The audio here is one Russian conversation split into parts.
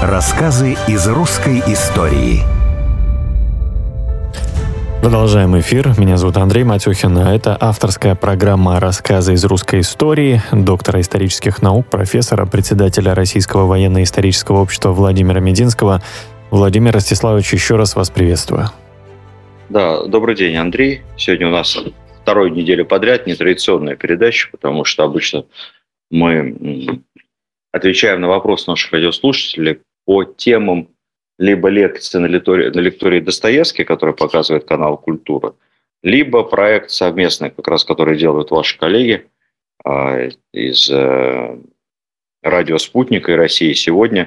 Рассказы из русской истории. Продолжаем эфир. Меня зовут Андрей Матюхин. Это авторская программа «Рассказы из русской истории» доктора исторических наук, профессора, председателя Российского военно-исторического общества Владимира Мединского. Владимир Ростиславович, еще раз вас приветствую. Да, добрый день, Андрей. Сегодня у нас вторую неделю подряд нетрадиционная передача, потому что обычно мы отвечаем на вопросы наших радиослушателей по темам либо лекции на лектории Достоевский, который показывает канал «Культура», либо проект совместный, как раз который делают ваши коллеги из радио «Спутник» и «России сегодня».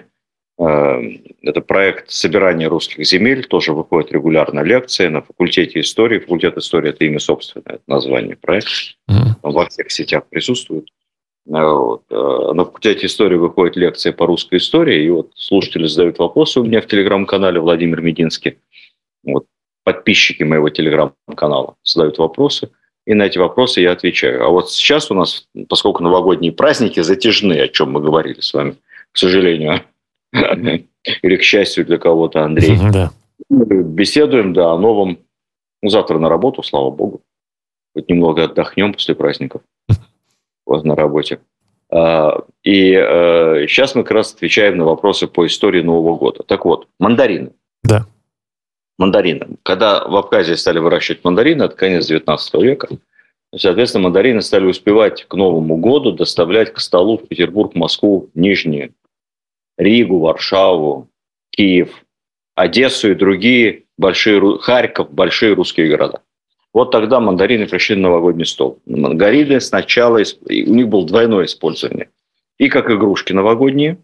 Это проект собирания русских земель, тоже выходит регулярно лекции на факультете истории. Факультет истории – это имя собственное, это название проекта. Он во всех сетях присутствует. Вот. На факультете истории выходят лекции по русской истории, и вот слушатели задают вопросы у меня в телеграм-канале Владимир Мединский. Вот. Подписчики моего телеграм-канала задают вопросы, и на эти вопросы я отвечаю. А вот сейчас у нас, поскольку новогодние праздники затяжны, о чем мы говорили с вами, к сожалению, или к счастью для кого-то, Андрей, да. Беседуем, да, о новом. Завтра на работу, слава богу. Хоть немного отдохнем после праздников. Вот на работе. И сейчас мы как раз отвечаем на вопросы по истории Нового года. Так вот, мандарины. Да. Мандарины. Когда в Абхазии стали выращивать мандарины, это конец 19 века, соответственно, мандарины стали успевать к Новому году доставлять к столу в Петербург, Москву, Нижнюю, Ригу, Варшаву, Киев, Одессу и другие большие, Харьков, большие русские города. Вот тогда мандарины пришли на новогодний стол. Мандарины сначала, у них было двойное использование. И как игрушки новогодние,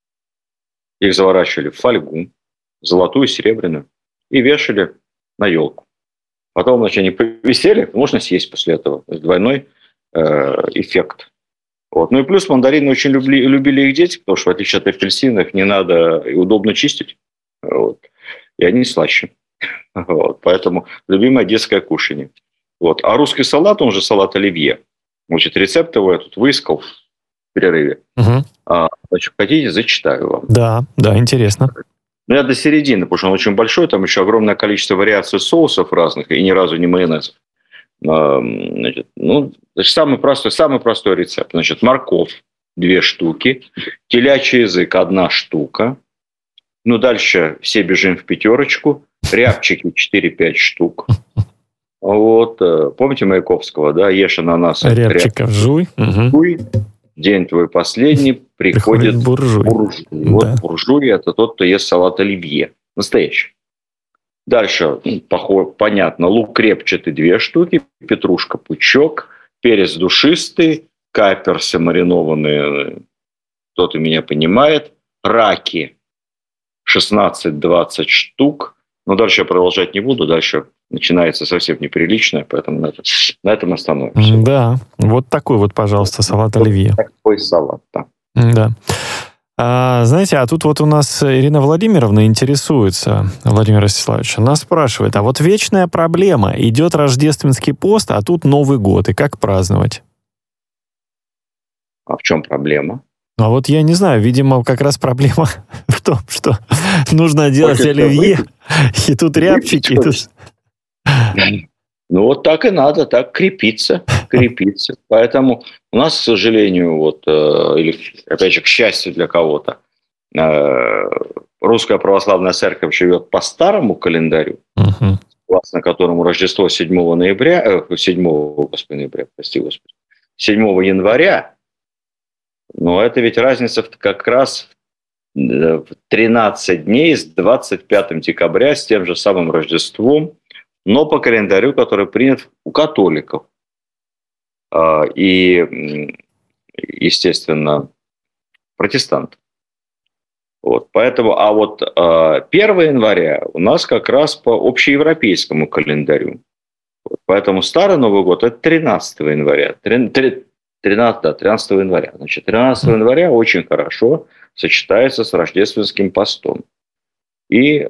их заворачивали в фольгу, золотую, серебряную, и вешали на елку. Потом, значит, они повисели, можно съесть после этого. Двойной эффект. Вот. Ну и плюс мандарины очень любили их дети, потому что, в отличие от апельсинов, не надо и удобно чистить. Вот. И они слаще. Вот. Поэтому любимое детское кушанье. Вот. А русский салат, он же салат оливье. Значит, рецепт его я тут выискал в перерыве. Значит, хотите, зачитаю вам. Да, интересно. Ну, я до середины, потому что он очень большой, там еще огромное количество вариаций соусов разных, и ни разу не майонезов. Значит, самый простой рецепт. Значит, морковь 2 штуки, телячий язык 1 штука. Ну, дальше все бежим в пятерочку. Рябчики 4-5 штук. Вот. Помните Маяковского, да? Ешь ананас. Рябчиков жуй. Жуй. День твой последний, приходит буржуй. Да. Вот буржуй – это тот, кто ест салат оливье. Настоящий. Дальше, понятно, лук репчатый 2 штуки, петрушка пучок, перец душистый, каперсы маринованные, кто-то меня понимает, раки 16-20 штук. Но дальше я продолжать не буду, дальше начинается совсем неприличное, поэтому на этом остановимся. Да, вот такой вот, пожалуйста, салат оливье. Такой салат, да. Да. Знаете, а тут вот у нас Ирина Владимировна интересуется, Владимир Ростиславович, она спрашивает, а вот вечная проблема, идет рождественский пост, а тут Новый год, и как праздновать? А в чем проблема? А вот я не знаю, видимо, как раз проблема в том, что нужно делать оливье, и тут рябчики, и тут... Ну, вот так и надо, так крепиться. Поэтому у нас, к сожалению, или, опять же, к счастью для кого-то, Русская Православная Церковь живет по старому календарю, согласно которому Рождество 7 января, 7 января, но это ведь разница как раз в 13 дней с 25 декабря, с тем же самым Рождеством, но по календарю, который принят у католиков. И, естественно, протестантов. Вот. Поэтому, 1 января у нас как раз по общеевропейскому календарю. Вот. Поэтому Старый Новый год – это 13 января. 13 января. Значит, 13 января очень хорошо сочетается с рождественским постом. И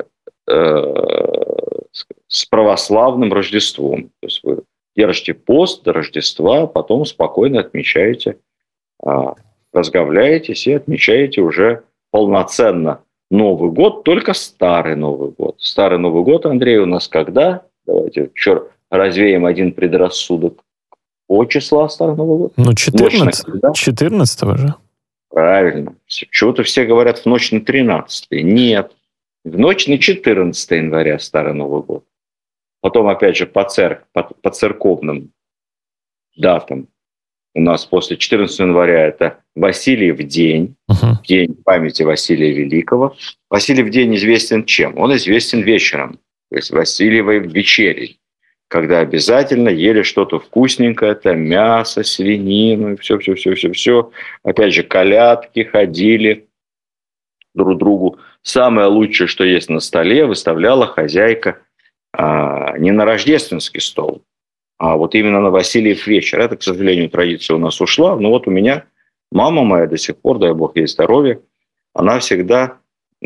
с православным Рождеством. То есть вы держите пост до Рождества, потом спокойно отмечаете, разговляетесь и отмечаете уже полноценно Новый год, только Старый Новый год. Старый Новый год, Андрей, у нас когда? Давайте еще развеем один предрассудок. По числа Старый Новый год? Ну, 14 же. Правильно. Чего-то все говорят в ночь на 13-е. Нет. В ночь на 14 января Старый Новый год. Потом, опять же, по церковным датам. У нас после 14 января это Васильев день, день памяти Василия Великого. Васильев день известен чем? Он известен вечером, то есть Васильевой вечерей, когда обязательно ели что-то вкусненькое, это мясо, свинину, все. Опять же, колядки ходили друг другу. Самое лучшее, что есть на столе, выставляла хозяйка не на рождественский стол, а вот именно на Васильев вечер. Это, к сожалению, традиция у нас ушла. Но вот у меня мама моя до сих пор, дай бог ей здоровья, она всегда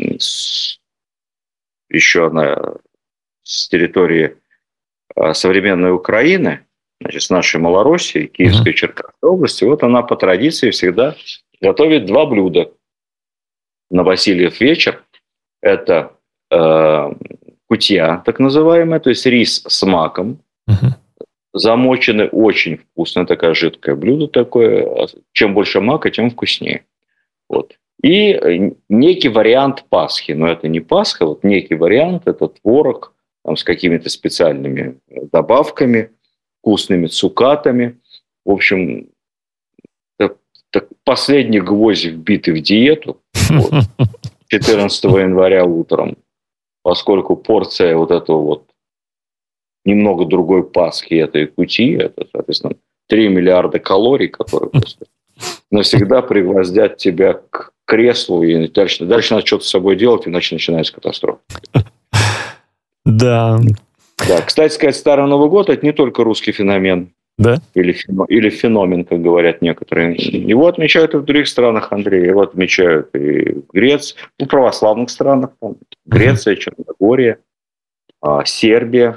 еще она с территории современной Украины, значит, с нашей Малороссии, Киевской, Черкасской области, вот она по традиции всегда готовит два блюда на Васильев вечер. Это кутья, так называемая, то есть рис с маком, замоченный, очень вкусное, такое жидкое блюдо такое. Чем больше мака, тем вкуснее. Вот. И некий вариант Пасхи, но это не Пасха, вот некий вариант, это творог там, с какими-то специальными добавками, вкусными цукатами. В общем, так последний гвоздь вбитый в диету вот, 14 января утром, поскольку порция вот этого вот немного другой Пасхи этой кутьи, это, соответственно, 3 миллиарда калорий, которые просто навсегда пригвоздят тебя к креслу, и дальше надо что-то с собой делать, иначе начинается катастрофа. Да. Да, кстати сказать, Старый Новый год – это не только русский феномен. Да? Или феномен, как говорят некоторые. Его отмечают и в других странах, Андрей. Его отмечают и в Греции, в православных странах. Там, Греция, Черногория, Сербия.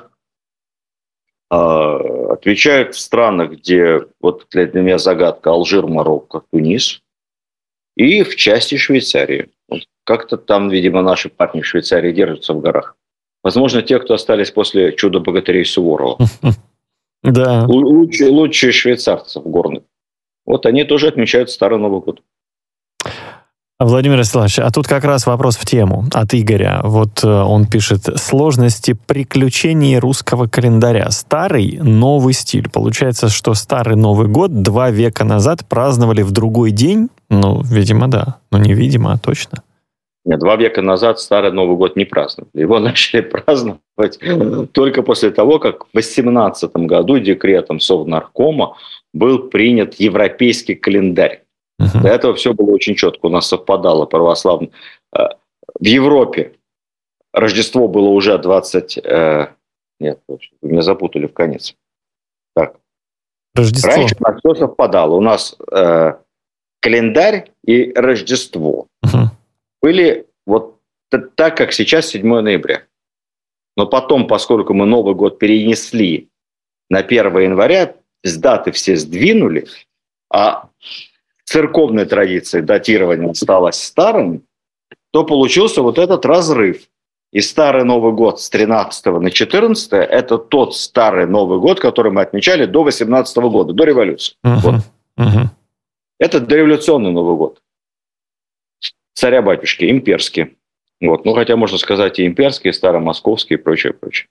Отвечают в странах, где, вот для меня загадка, Алжир, Марокко, Тунис. И в части Швейцарии. Вот как-то там, видимо, наши парни в Швейцарии держатся в горах. Возможно, те, кто остались после «Чудо-богатырей» Суворова. Да. Лучшие швейцарцев горных. Вот они тоже отмечают Старый Новый год. Владимир Вячеславович, а тут как раз вопрос в тему от Игоря. Вот он пишет: сложности приключений русского календаря. Старый, новый стиль. Получается, что Старый Новый год 2 века назад праздновали в другой день? Ну, видимо, да. Ну, не видимо, а точно. Нет, 2 века назад Старый Новый год не праздновали. Его начали праздновать только после того, как в 18 году декретом Совнаркома был принят европейский календарь. До этого все было очень четко. У нас совпадало православно. В Европе Рождество было уже 20... Нет, вы меня запутали в конец. Так. Рождество. Раньше у нас все совпадало. У нас календарь и Рождество были вот так, как сейчас 7 ноября. Но потом, поскольку мы Новый год перенесли на 1 января, с даты все сдвинули, а церковной традиции датирования осталось старым, то получился вот этот разрыв. И Старый Новый год с 13 на 14 – это тот Старый Новый год, который мы отмечали до 18 года, до революции. Вот. Это дореволюционный Новый год. Царя-батюшки, имперский. Вот. Ну, хотя можно сказать и имперский, и старомосковский, и прочее, прочее.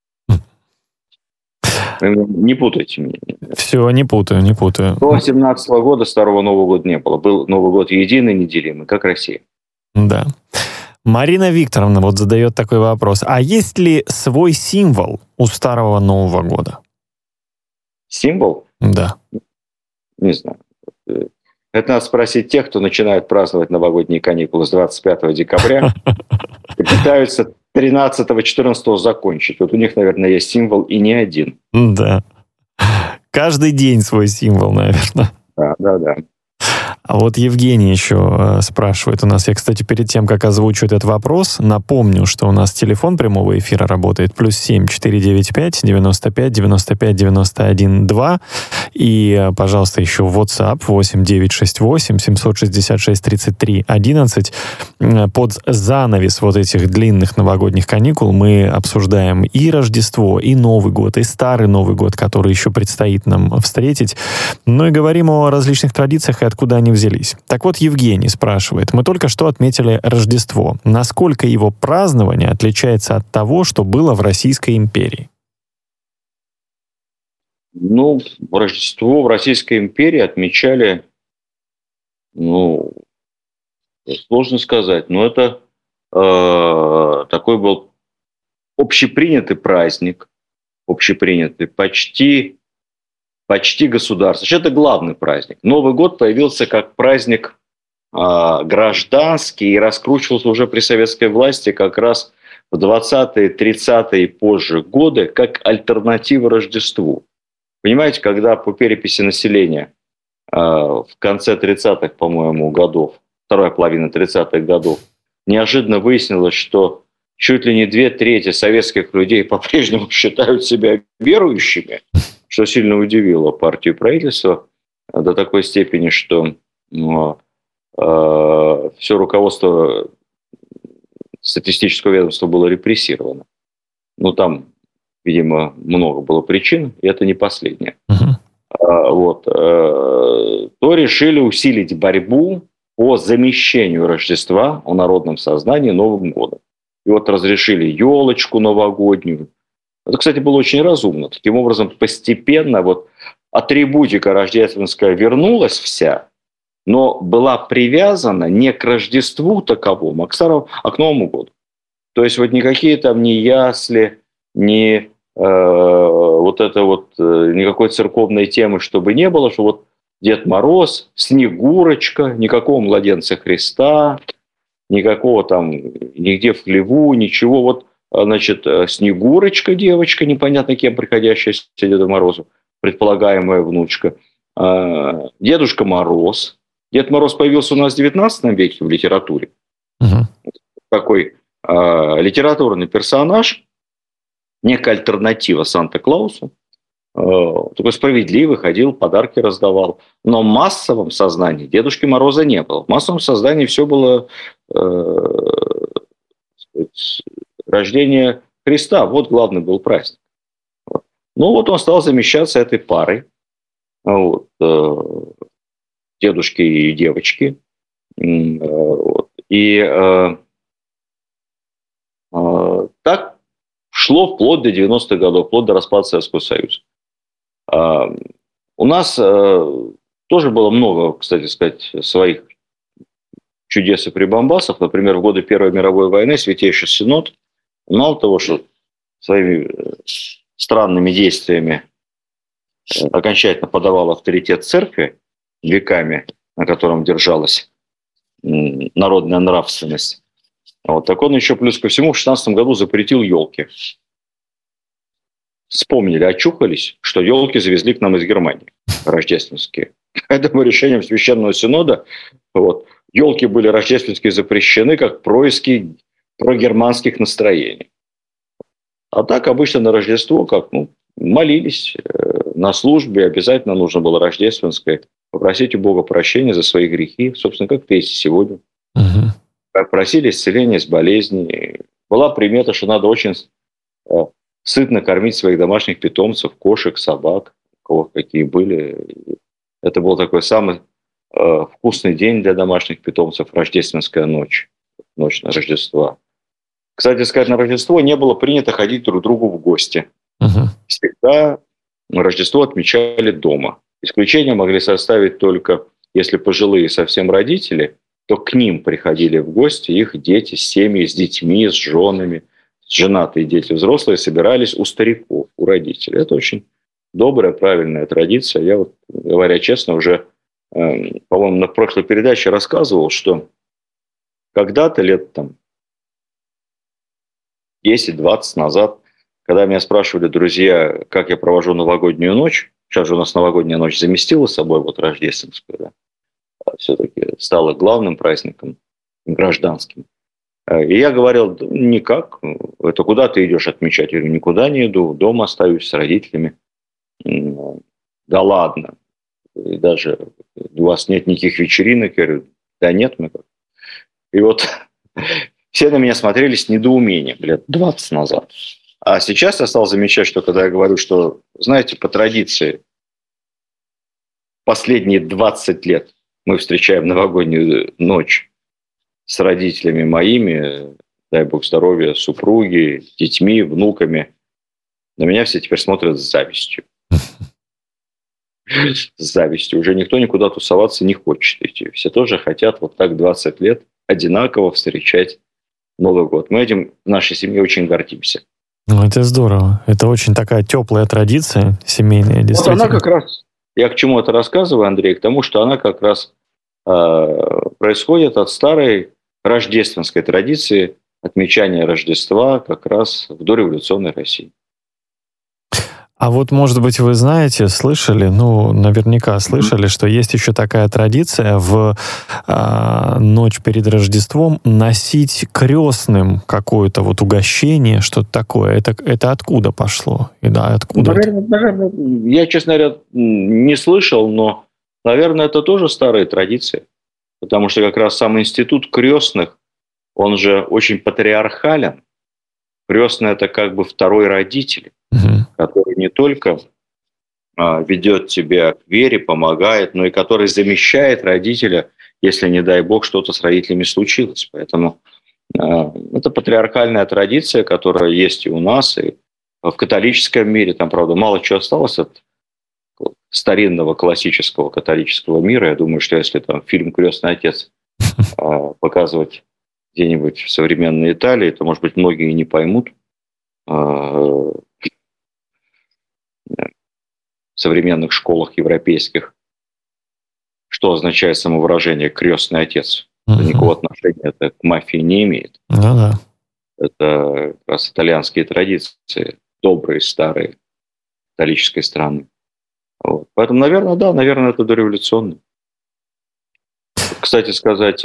Не путайте меня. Все, не путаю. До 17 года Старого Нового года не было. Был Новый год единый, неделимый, как Россия. Да. Марина Викторовна вот задает такой вопрос. А есть ли свой символ у Старого Нового года? Символ? Да. Не знаю. Это надо спросить тех, кто начинает праздновать новогодние каникулы с 25 декабря и пытаются 13-14 закончить. Вот у них, наверное, есть символ и не один. Да. Каждый день свой символ, наверное. Да. А вот Евгений еще спрашивает у нас. Я, кстати, перед тем, как озвучу этот вопрос, напомню, что у нас телефон прямого эфира работает +7 495 95 95 91 2. И, пожалуйста, еще WhatsApp 8 968 766 33 11. Под занавес вот этих длинных новогодних каникул мы обсуждаем и Рождество, и Новый год, и Старый Новый год, который еще предстоит нам встретить. Ну и говорим о различных традициях и откуда они взялись. Так вот, Евгений спрашивает. Мы только что отметили Рождество. Насколько его празднование отличается от того, что было в Российской империи? Ну, Рождество в Российской империи отмечали, сложно сказать, но это такой был общепринятый праздник, общепринятый, почти государственный. Это главный праздник. Новый год появился как праздник гражданский и раскручивался уже при советской власти как раз в 20-е, 30-е и позже годы как альтернатива Рождеству. Понимаете, когда по переписи населения в конце 30-х, по-моему, годов, вторая половина 30-х годов, неожиданно выяснилось, что чуть ли не 2/3 советских людей по-прежнему считают себя верующими, что сильно удивило партию и правительство до такой степени, что все руководство статистического ведомства было репрессировано. Ну, там, видимо, много было причин, и это не последнее. То решили усилить борьбу по замещению Рождества в народном сознании Новым годом. И вот разрешили елочку новогоднюю. Это, кстати, было очень разумно. Таким образом, постепенно вот атрибутика рождественская вернулась вся, но была привязана не к Рождеству таковому, а к Новому году. То есть вот никакие там ни ясли, ни никакой церковной темы, чтобы не было, что вот Дед Мороз, Снегурочка, никакого младенца Христа, никакого там, нигде в хлеву, ничего. Вот, значит, Снегурочка, девочка, непонятно кем приходящая Деду Морозу, предполагаемая внучка. Дедушка Мороз. Дед Мороз появился у нас в 19 веке в литературе. Такой литературный персонаж, некая альтернатива Санта-Клаусу. Такой справедливый, ходил, подарки раздавал. Но в массовом сознании Дедушки Мороза не было. В массовом сознании все было рождение Христа. Вот главный был праздник. Ну вот он стал замещаться этой парой. Дедушки и девочки. Так шло вплоть до 90-х годов, вплоть до распада Советского Союза. У нас тоже было много, кстати сказать, своих чудес и прибамбасов. Например, в годы Первой мировой войны Святейший Синод, мало того, что своими странными действиями окончательно подавал авторитет церкви веками, на котором держалась народная нравственность, так он еще плюс ко всему в 16 году запретил елки. Вспомнили, очухались, что елки завезли к нам из Германии, рождественские. Поэтому решением Священного Синода елки были рождественские запрещены как происки прогерманских настроений. А так обычно на Рождество молились на службе, обязательно нужно было рождественское попросить у Бога прощения за свои грехи, собственно, как в песне сегодня. Просили исцеления с болезней. Была примета, что надо очень сытно кормить своих домашних питомцев, кошек, собак, у кого какие были. Это был такой самый вкусный день для домашних питомцев, рождественская ночь, ночь на Рождество. Кстати сказать, на Рождество не было принято ходить друг к другу в гости. Всегда Рождество отмечали дома. Исключения могли составить только, если пожилые совсем родители, то к ним приходили в гости их дети, семьи с детьми, с женами. Женатые дети, взрослые собирались у стариков, у родителей. Это очень добрая, правильная традиция. Я говоря честно, уже, по-моему, на прошлой передаче рассказывал, что когда-то лет 10-20 назад, когда меня спрашивали друзья, как я провожу новогоднюю ночь, сейчас же у нас новогодняя ночь заместила собой рождественскую, да? все-таки стало главным праздником гражданским. И я говорил, никак, это куда ты идешь отмечать? Я говорю, никуда не иду, дома остаюсь с родителями. Да ладно, и даже у вас нет никаких вечеринок? Я говорю, да нет, мы как. И вот все на меня смотрели с недоумением лет 20 назад. А сейчас я стал замечать, что когда я говорю, что, знаете, по традиции последние 20 лет мы встречаем новогоднюю ночь с родителями моими, дай бог здоровья, супруги, детьми, внуками, на меня все теперь смотрят с завистью. С завистью. Уже никто никуда тусоваться не хочет идти. Все тоже хотят вот так 20 лет одинаково встречать Новый год. Мы этим в нашей семье очень гордимся. Ну, это здорово. Это очень такая теплая традиция семейная, действительно. Вот она как раз, я к чему это рассказываю, Андрей, к тому, что она как раз происходит от старой рождественской традиции отмечания Рождества как раз в дореволюционной России. А вот, может быть, вы знаете, слышали, ну, наверняка слышали, что есть еще такая традиция в ночь перед Рождеством носить крестным какое-то вот угощение, что-то такое. Это откуда пошло? И да, откуда? Наверное, я, честно говоря, не слышал, но, наверное, это тоже старая традиция. Потому что как раз сам институт крестных, он же очень патриархален. Крестный – это как бы второй родитель, который не только ведет тебя к вере, помогает, но и который замещает родителя, если, не дай бог, что-то с родителями случилось. Поэтому это патриархальная традиция, которая есть и у нас, и в католическом мире. Там, правда, мало чего осталось от старинного классического католического мира. Я думаю, что если там фильм «Крестный отец» показывать где-нибудь в современной Италии, то, может быть, многие не поймут в современных школах европейских, что означает самовыражение «крестный отец». Никакого отношения это к мафии не имеет. Это как раз итальянские традиции, добрые, старые, католической страны. Вот. Поэтому, наверное, да, наверное, это дореволюционно. Кстати сказать,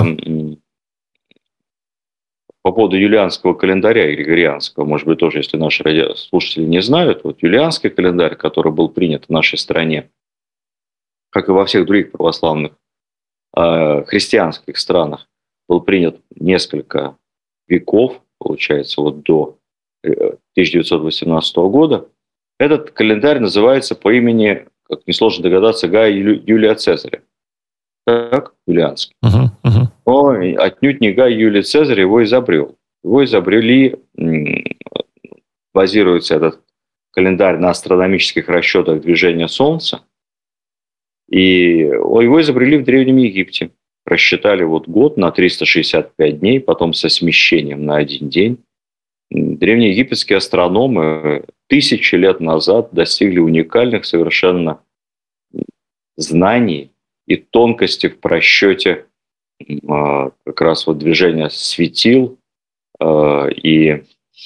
по поводу юлианского календаря и григорианского, может быть, тоже, если наши радиослушатели не знают, вот юлианский календарь, который был принят в нашей стране, как и во всех других православных христианских странах, был принят несколько веков, получается, вот до 1918 года. Этот календарь называется по имени, как несложно догадаться, Гая Юлия Цезаря. Так, юлианский. Но отнюдь не Гай Юлий Цезарь его изобрел. Его изобрели, базируется этот календарь на астрономических расчетах движения Солнца. И его изобрели в Древнем Египте. Рассчитали вот год на 365 дней, потом со смещением на один день. Древнеегипетские астрономы 1000 лет назад достигли уникальных совершенно знаний и тонкости в просчете как раз вот движения светил и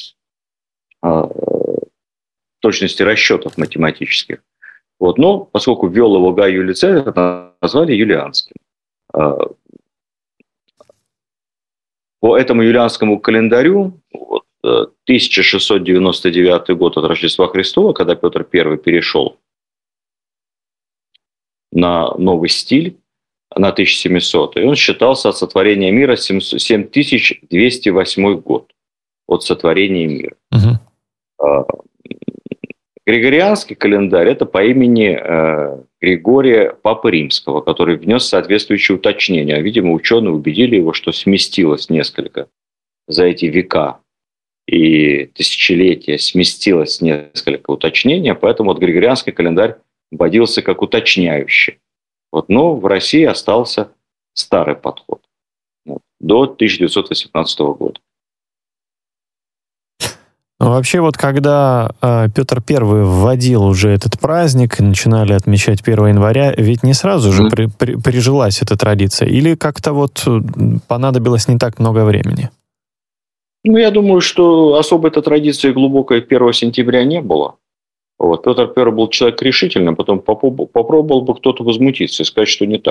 точности расчетов математических. Вот. Но поскольку ввел его Гай Юлий Цезарь, назвали юлианским. По этому юлианскому календарю 1699 год от Рождества Христова, когда Петр I перешел на новый стиль, на 1700, и он считался от сотворения мира 7208 год от сотворения мира. Григорианский календарь – это по имени Григория Папы Римского, который внес соответствующие уточнения. Видимо, ученые убедили его, что сместилось несколько за эти века и тысячелетия, сместилось несколько уточнений, поэтому вот Григорианский календарь вводился как уточняющий. Вот, но в России остался старый подход до 1918 года. Ну, вообще, вот когда Петр I вводил уже этот праздник, начинали отмечать 1 января, ведь не сразу же прижилась эта традиция? Или как-то вот понадобилось не так много времени? Ну, я думаю, что особой этой традиции глубокой 1 сентября не было. Вот. Петр I был человек решительный, потом попробовал бы кто-то возмутиться и сказать, что не так.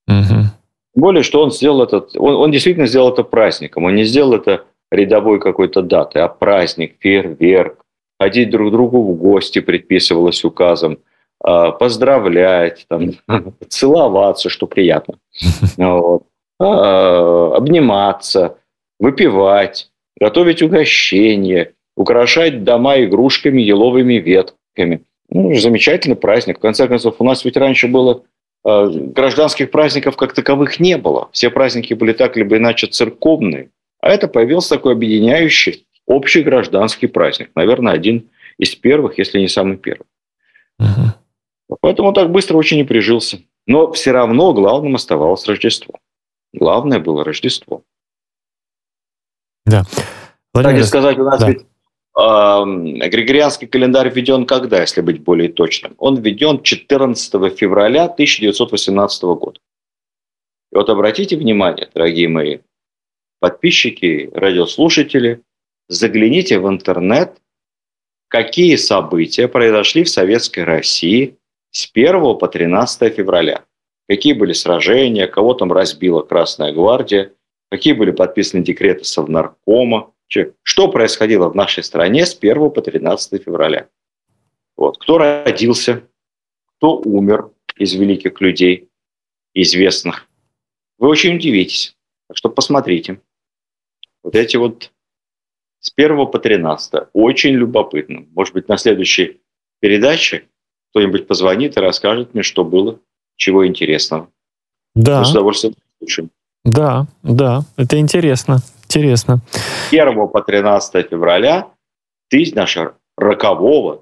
Мгм. Тем более, что он действительно сделал это праздником. Он не сделал это рядовой какой-то датой, а праздник, фейерверк. Ходить друг к другу в гости предписывалось указом, поздравлять, там, целоваться, что приятно, вот, обниматься, выпивать, готовить угощения, украшать дома игрушками, еловыми ветками. Ну, замечательный праздник. В конце концов, у нас ведь раньше было гражданских праздников как таковых не было. Все праздники были так либо иначе церковные. А это появился такой объединяющий общий гражданский праздник. Наверное, один из первых, если не самый первый. Мгм. Поэтому он так быстро очень и прижился. Но все равно главным оставалось Рождество. Главное было Рождество. Да. Владимир, Кстати сказать, у нас да. ведь григорианский календарь введен когда, если быть более точным? Он введен 14 февраля 1918 года. И вот обратите внимание, дорогие мои подписчики, радиослушатели, загляните в интернет, какие события произошли в Советской России с 1 по 13 февраля. Какие были сражения, кого там разбила Красная Гвардия, какие были подписаны декреты Совнаркома, что происходило в нашей стране с 1 по 13 февраля. Вот. Кто родился, кто умер из великих людей, известных. Вы очень удивитесь. Так что посмотрите. Вот эти вот с 1 по 13. Очень любопытно. Может быть, на следующей передаче кто-нибудь позвонит и расскажет мне, что было, чего интересного. Да, Мы с удовольствием слушаем. да, это интересно. Интересно. 1 по 13 февраля нашего рокового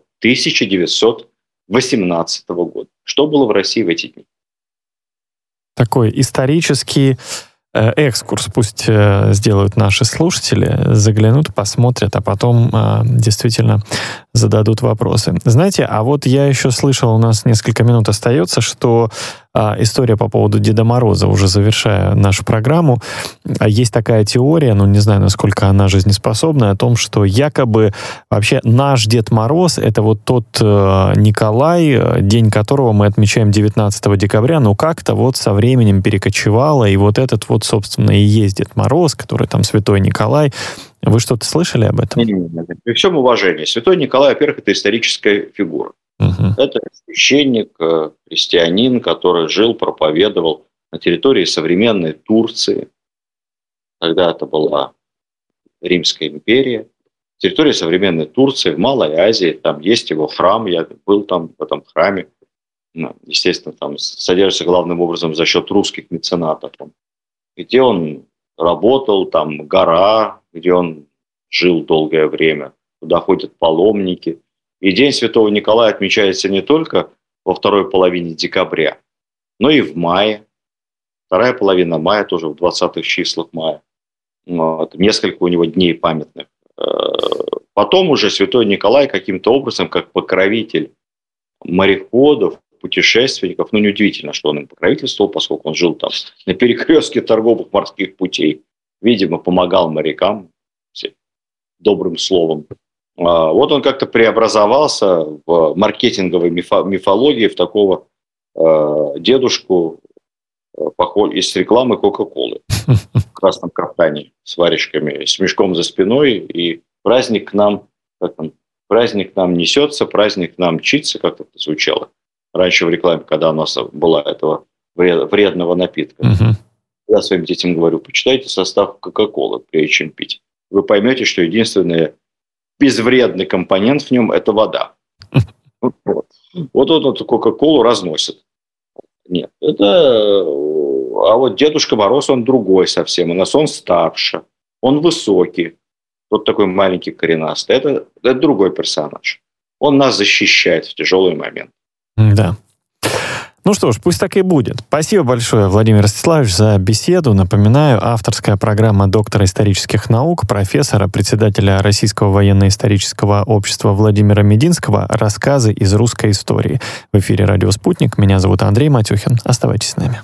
1918 года. Что было в России в эти дни? Такой исторический экскурс пусть сделают наши слушатели, заглянут, посмотрят, а потом действительно зададут вопросы. Знаете, а вот я еще слышал, у нас несколько минут остается, что история по поводу Деда Мороза, уже завершая нашу программу, есть такая теория, ну не знаю, насколько она жизнеспособна, о том, что якобы вообще наш Дед Мороз — это вот тот Николай, день которого мы отмечаем 19 декабря, но как-то вот со временем перекочевало, и вот этот вот, собственно, и есть Дед Мороз, который там Святой Николай. Вы что-то слышали об этом? При всем уважении. Святой Николай, во-первых, это историческая фигура. Угу. Это священник, христианин, который жил, проповедовал на территории современной Турции. Тогда это была Римская империя. Территория современной Турции, в Малой Азии. Там есть его храм. Я был там в этом храме. Естественно, там содержится главным образом за счет русских меценатов. Где он работал, там гора, где он жил долгое время. Туда ходят паломники. И День Святого Николая отмечается не только во второй половине декабря, но и в мае. Вторая половина мая, тоже в 20-х числах мая. Вот. Несколько у него дней памятных. Потом уже Святой Николай каким-то образом, как покровитель мореходов, путешественников, ну, неудивительно, что он им покровительствовал, поскольку он жил там на перекрестке торговых морских путей. Видимо, помогал морякам добрым словом. Вот он как-то преобразовался в маркетинговой мифологии в такого дедушку из рекламы Кока-Колы в красном кафтане с варежками, с мешком за спиной. И праздник к нам несется, праздник к нам мчится, как это звучало раньше в рекламе, когда у нас была этого вредного напитка. Я своим детям говорю, почитайте состав Кока-Колы, прежде чем пить. Вы поймете, что единственный безвредный компонент в нем – это вода. Вот он эту Кока-Колу разносит. Нет, это... А вот Дедушка Мороз, он другой совсем. У нас он старше, он высокий. Вот такой маленький коренастый. Это другой персонаж. Он нас защищает в тяжелый момент. Да. Ну что ж, пусть так и будет. Спасибо большое, Владимир Ростиславович, за беседу. Напоминаю, авторская программа доктора исторических наук, профессора, председателя Российского военно-исторического общества Владимира Мединского «Рассказы из русской истории». В эфире «Радио Спутник». Меня зовут Андрей Матюхин. Оставайтесь с нами.